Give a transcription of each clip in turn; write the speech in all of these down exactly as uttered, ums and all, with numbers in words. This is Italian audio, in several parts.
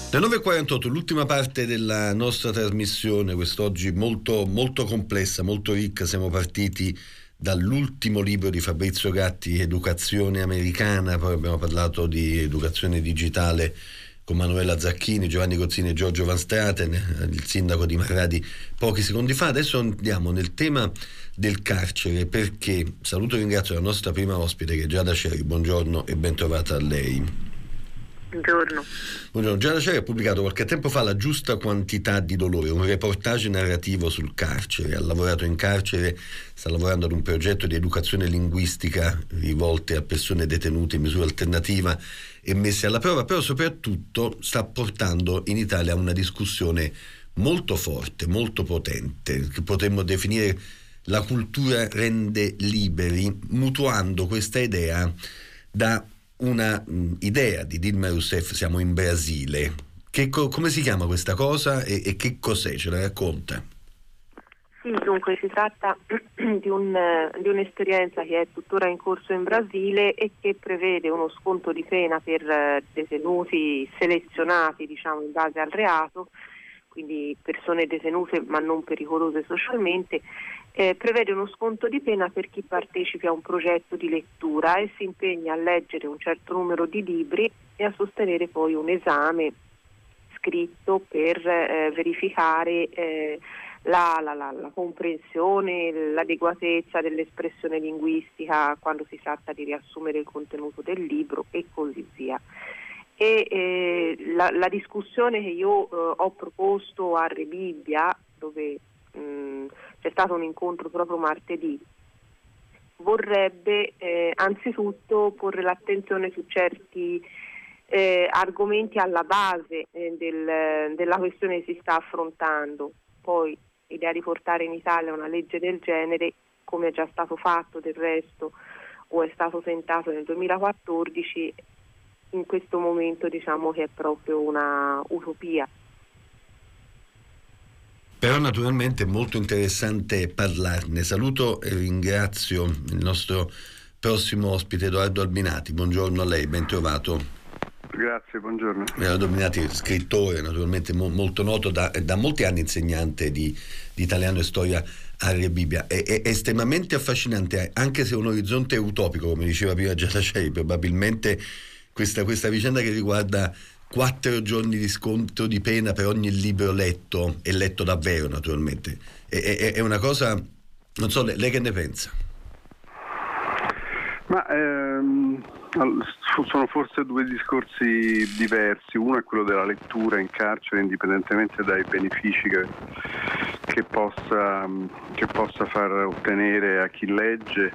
Le nove e quarantotto, l'ultima parte della nostra trasmissione, quest'oggi molto, molto complessa, molto ricca. Siamo partiti dall'ultimo libro di Fabrizio Gatti, Educazione americana, poi abbiamo parlato di educazione digitale con Manuela Zacchini, Giovanni Gozzini e Giorgio Van Straten, il sindaco di Marradi pochi secondi fa. Adesso andiamo nel tema del carcere, perché saluto e ringrazio la nostra prima ospite, che è Giada Ceri. Buongiorno e ben trovata a lei. Buongiorno. Buongiorno. Giada Ceri ha pubblicato qualche tempo fa La giusta quantità di dolore, un reportage narrativo sul carcere. Ha lavorato in carcere, sta lavorando ad un progetto di educazione linguistica rivolte a persone detenute in misura alternativa e messe alla prova, però soprattutto sta portando in Italia una discussione molto forte, molto potente, che potremmo definire la cultura rende liberi, mutuando questa idea da una mh, idea di Dilma Rousseff. Siamo in Brasile. Che co- come si chiama questa cosa e, e che cos'è? Ce la racconta? Sì, dunque si tratta di, un, di un'esperienza che è tuttora in corso in Brasile e che prevede uno sconto di pena per detenuti selezionati, diciamo, in base al reato, quindi persone detenute ma non pericolose socialmente. Eh, prevede uno sconto di pena per chi partecipi a un progetto di lettura e si impegna a leggere un certo numero di libri e a sostenere poi un esame scritto per eh, verificare eh, la, la, la, la comprensione, l'adeguatezza dell'espressione linguistica quando si tratta di riassumere il contenuto del libro e così via. E eh, la, la discussione che io eh, ho proposto a Rebibbia, dove mh, c'è stato un incontro proprio martedì, vorrebbe eh, anzitutto porre l'attenzione su certi eh, argomenti alla base eh, del, della questione che si sta affrontando. Poi l'idea di portare in Italia una legge del genere, come è già stato fatto del resto o è stato tentato nel duemilaquattordici, in questo momento diciamo che è proprio una utopia. Però naturalmente è molto interessante parlarne. Saluto e ringrazio il nostro prossimo ospite, Edoardo Albinati. Buongiorno a lei, ben trovato. Grazie, buongiorno. Edoardo Albinati, scrittore, naturalmente mo- molto noto, da, da molti anni insegnante di, di italiano e storia a Rebibbia. È, è, è estremamente affascinante, anche se un orizzonte utopico, come diceva prima Giada Ceri. Probabilmente questa, questa vicenda che riguarda quattro giorni di sconto di pena per ogni libro letto, e letto davvero naturalmente, è, è, è una cosa, non so, lei, lei che ne pensa? Ma ehm, sono forse due discorsi diversi. Uno è quello della lettura in carcere, indipendentemente dai benefici che, che, possa, che possa far ottenere a chi legge,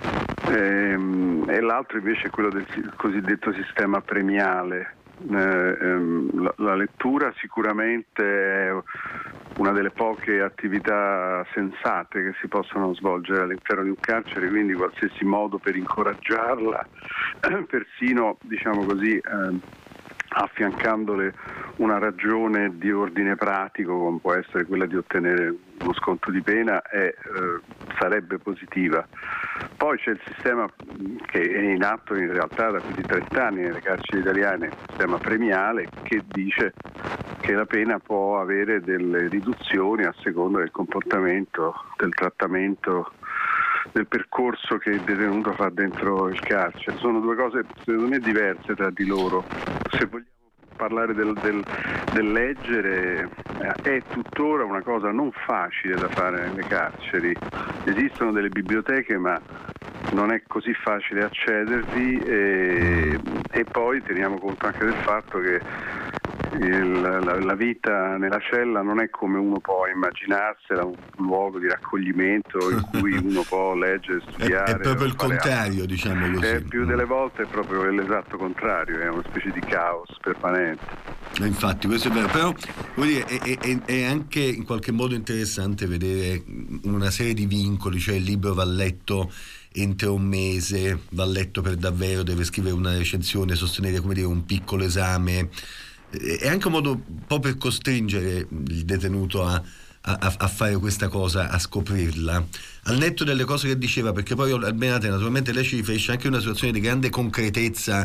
ehm, e l'altro invece è quello del cosiddetto sistema premiale. Eh, ehm, la, la lettura sicuramente è una delle poche attività sensate che si possono svolgere all'interno di un carcere, quindi qualsiasi modo per incoraggiarla, persino, diciamo così, eh, affiancandole una ragione di ordine pratico, come può essere quella di ottenere uno sconto di pena, è, eh, sarebbe positiva. Poi c'è il sistema che è in atto in realtà da più di trent'anni nelle carceri italiane, il sistema premiale, che dice che la pena può avere delle riduzioni a seconda del comportamento, del trattamento, del percorso che il detenuto fa dentro il carcere. Sono due cose secondo me diverse tra di loro. Se vogliamo parlare del, del, del leggere, è tuttora una cosa non facile da fare nelle carceri. Esistono delle biblioteche, ma non è così facile accedervi, e, e poi teniamo conto anche del fatto che il, la, la vita nella cella non è come uno può immaginarsela, un luogo di raccoglimento in cui uno può leggere, studiare. È, è proprio il contrario, altro. Diciamo così. È più delle volte è proprio l'esatto contrario, è una specie di caos permanente. Infatti, questo è vero, però vuol dire, è, è, è anche in qualche modo interessante vedere una serie di vincoli, cioè il libro va letto entro un mese, va letto per davvero, deve scrivere una recensione, sostenere, come dire, un piccolo esame. È anche un modo un po' per costringere il detenuto a, a, a fare questa cosa, a scoprirla, al netto delle cose che diceva, perché poi Albinati, naturalmente lei ci riferisce anche a una situazione di grande concretezza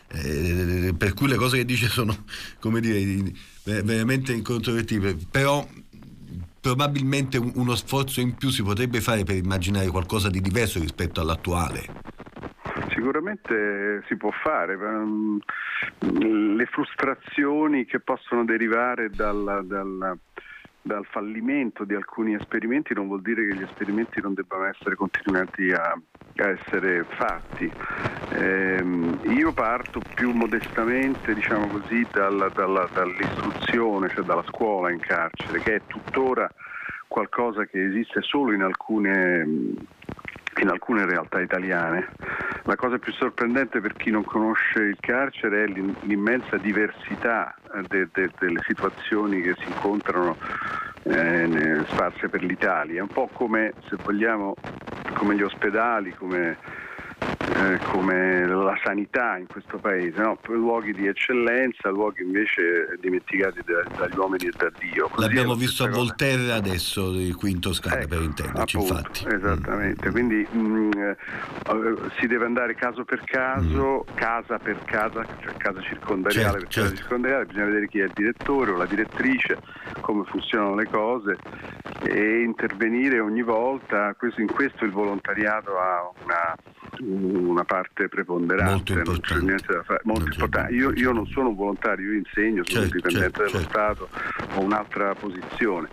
eh, per cui le cose che dice sono, come dire, veramente incontrovertibili, però probabilmente uno sforzo in più si potrebbe fare per immaginare qualcosa di diverso rispetto all'attuale. Sicuramente si può fare. Le frustrazioni che possono derivare dal, dal, dal fallimento di alcuni esperimenti non vuol dire che gli esperimenti non debbano essere continuati a, a essere fatti. Eh, io parto più modestamente, diciamo così, dalla, dalla, dall'istruzione, cioè dalla scuola in carcere, che è tuttora qualcosa che esiste solo in alcune in alcune realtà italiane. La cosa più sorprendente per chi non conosce il carcere è l'immensa diversità de, de, delle situazioni che si incontrano eh, sparse per l'Italia. È un po' come, se vogliamo, come gli ospedali, come Eh, come la sanità in questo paese, no? Luoghi di eccellenza, luoghi invece dimenticati da, dagli uomini e da Dio. Così l'abbiamo visto a cosa. Volterra adesso, qui in Toscana, ecco, per intenderci, appunto, infatti. Esattamente, mm. quindi mh, eh, si deve andare caso per caso, mm. casa per casa, cioè casa circondariale certo, per certo. casa circondariale, bisogna vedere chi è il direttore o la direttrice, come funzionano le cose e intervenire ogni volta. Questo, in questo il volontariato ha una una parte preponderante, molto importante, non c'è niente da fare, molto importante. Io, io non sono un volontario, io insegno, sono certo, dipendente certo, dello certo. Stato, ho un'altra posizione.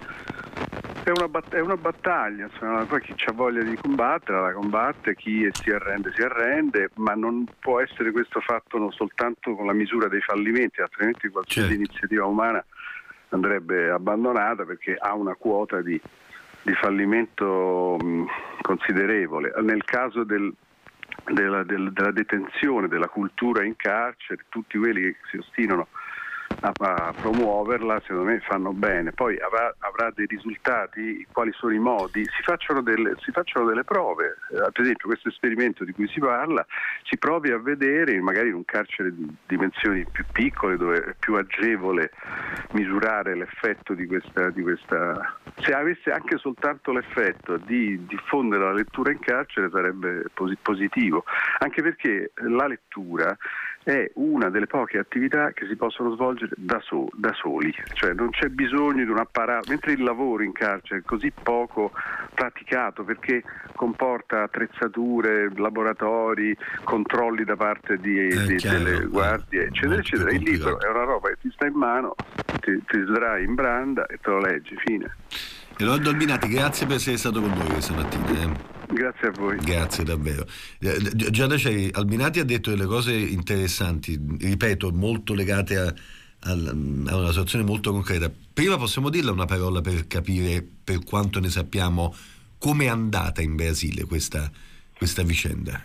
È una, bat- è una battaglia, insomma, poi chi ha voglia di combattere la combatte, chi si arrende si arrende, ma non può essere questo fatto non soltanto con la misura dei fallimenti, altrimenti qualsiasi certo. iniziativa umana andrebbe abbandonata perché ha una quota di, di fallimento mh, considerevole. Nel caso del Della, del, della detenzione, della cultura in carcere, tutti quelli che si ostinano a, a promuoverla secondo me fanno bene. Poi avrà, avrà dei risultati. Quali sono i modi? Si facciano delle, si facciano delle prove, eh, per esempio questo esperimento di cui si parla, si provi a vedere magari in un carcere di dimensioni più piccole dove è più agevole misurare l'effetto di questa, di questa se avesse anche soltanto l'effetto di diffondere la lettura in carcere sarebbe positivo, anche perché la lettura è una delle poche attività che si possono svolgere da, so, da soli, cioè non c'è bisogno di un apparato, mentre il lavoro in carcere è così poco praticato perché comporta attrezzature, laboratori, controlli da parte di, eh, di, chiaro, delle guardie, eccetera, eccetera. Il libro è una roba che ti sta in mano, ti, ti sdrai in branda e te lo leggi, fine. Edoardo Albinati, grazie per essere stato con noi questa mattina. Eh. Grazie a voi. Grazie davvero. Giada Ceri, Albinati ha detto delle cose interessanti, ripeto, molto legate a, a, a una situazione molto concreta. Prima possiamo dirle una parola per capire, per quanto ne sappiamo, come è andata in Brasile questa, questa vicenda?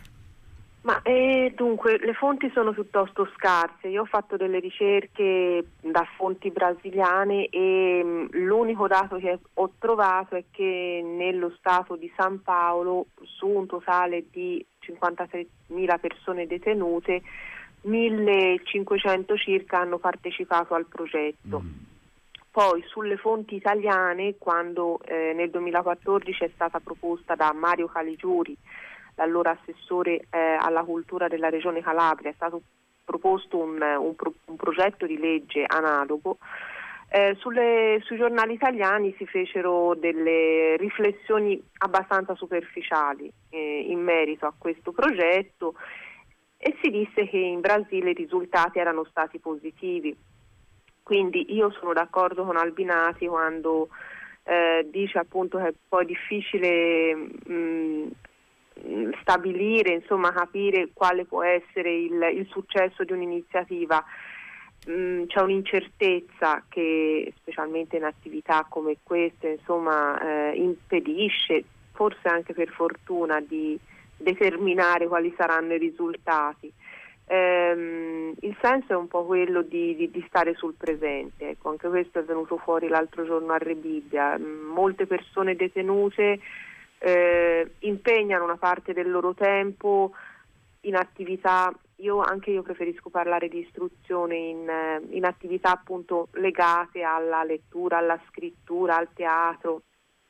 Ma eh, dunque le fonti sono piuttosto scarse. Io ho fatto delle ricerche da fonti brasiliane e mh, l'unico dato che ho trovato è che nello stato di San Paolo, su un totale di cinquantatremila persone detenute, millecinquecento circa hanno partecipato al progetto. Mm. Poi sulle fonti italiane, quando eh, nel duemilaquattordici è stata proposta da Mario Caligiuri, l'allora assessore eh, alla cultura della regione Calabria, è stato proposto un, un, pro, un progetto di legge analogo. Eh, sulle, sui giornali italiani si fecero delle riflessioni abbastanza superficiali eh, in merito a questo progetto e si disse che in Brasile i risultati erano stati positivi. Quindi io sono d'accordo con Albinati quando eh, dice appunto che è poi difficile mh, stabilire, insomma capire quale può essere il, il successo di un'iniziativa. Mm, c'è un'incertezza che specialmente in attività come queste insomma eh, impedisce, forse anche per fortuna, di determinare quali saranno i risultati. Ehm, il senso è un po' quello di, di, di stare sul presente, ecco, anche questo è venuto fuori l'altro giorno a Rebibbia. Mm, molte persone detenute Eh, impegnano una parte del loro tempo in attività, io anche io preferisco parlare di istruzione, in, in attività appunto legate alla lettura, alla scrittura, al teatro,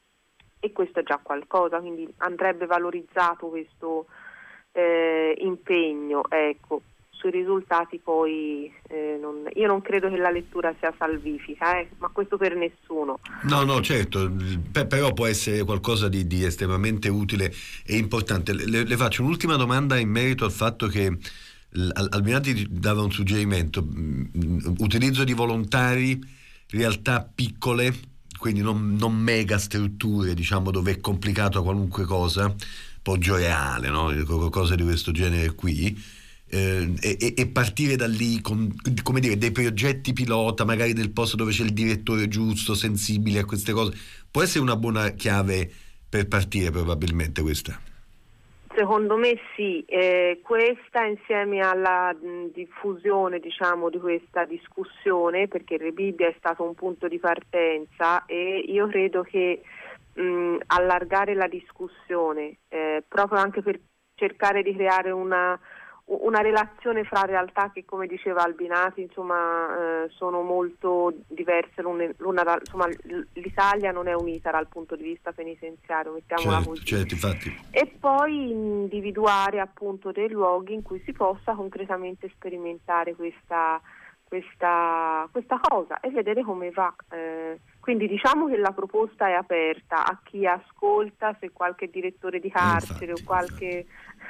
e questo è già qualcosa, quindi andrebbe valorizzato questo eh, impegno, ecco. sui risultati poi eh, non, io non credo che la lettura sia salvifica, eh, ma questo per nessuno. No, no, certo, P- però può essere qualcosa di, di estremamente utile e importante. Le, le faccio un'ultima domanda in merito al fatto che Al- Alminati dava un suggerimento: mh, utilizzo di volontari, realtà piccole, quindi non, non mega strutture, diciamo, dove è complicato qualunque cosa, Poggio Reale, no? Cose di questo genere qui, eh, e, e partire da lì con, come dire, dei progetti pilota, magari nel posto dove c'è il direttore giusto, sensibile a queste cose. Può essere una buona chiave per partire, probabilmente, questa. Secondo me sì, eh, questa insieme alla mh, diffusione, diciamo, di questa discussione, perché Rebibbia è stato un punto di partenza, e io credo che mh, allargare la discussione eh, proprio anche per cercare di creare una, una relazione fra realtà che, come diceva Albinati, insomma, eh, sono molto diverse l'una, l'una da, insomma, l'Italia non è unita dal punto di vista penitenziario, mettiamola Certo, così. certo, infatti. E poi individuare appunto dei luoghi in cui si possa concretamente sperimentare questa, questa, questa cosa e vedere come va. Eh, quindi diciamo che la proposta è aperta a chi ascolta, se qualche direttore di carcere infatti, o qualche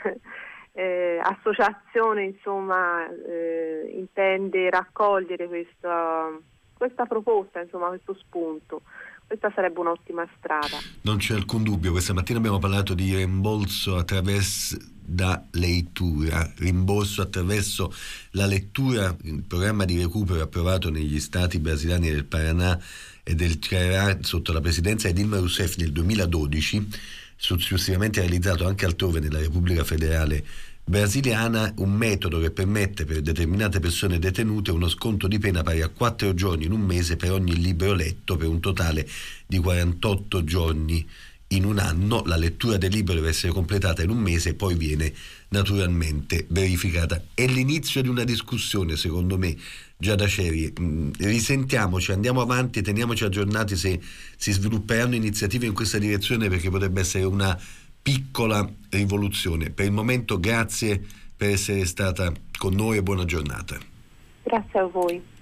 eh, associazione, insomma, eh, intende raccogliere questa, questa proposta, insomma, questo spunto. Questa sarebbe un'ottima strada. Non c'è alcun dubbio. Questa mattina abbiamo parlato di rimborso attraverso da lettura, rimborso attraverso la lettura, il programma di recupero approvato negli stati brasiliani del Paraná e del Ceará sotto la presidenza di Dilma Rousseff nel duemiladodici, successivamente realizzato anche altrove nella Repubblica Federale brasiliana, un metodo che permette per determinate persone detenute uno sconto di pena pari a quattro giorni in un mese per ogni libro letto, per un totale di quarantotto giorni in un anno. La lettura del libro deve essere completata in un mese e poi viene naturalmente verificata. È l'inizio di una discussione, secondo me, già da Ceri. Risentiamoci, andiamo avanti, teniamoci aggiornati se si svilupperanno iniziative in questa direzione, perché potrebbe essere una piccola rivoluzione. Per il momento grazie per essere stata con noi e buona giornata. Grazie a voi.